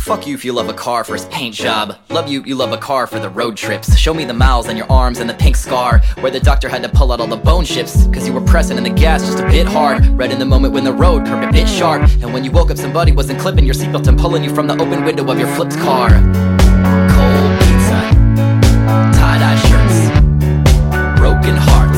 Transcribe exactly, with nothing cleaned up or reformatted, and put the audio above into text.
Fuck you if you love a car for its paint job. Love you, you love a car for the road trips. Show me the miles on your arms and the pink scar where the doctor had to pull out all the bone chips, cause you were pressing in the gas just a bit hard. Right in the moment when the road curved a bit sharp, and when you woke up somebody wasn't clipping your seatbelt and pulling you from the open window of your flipped car. Cold pizza, tie-dye shirts, broken hearts,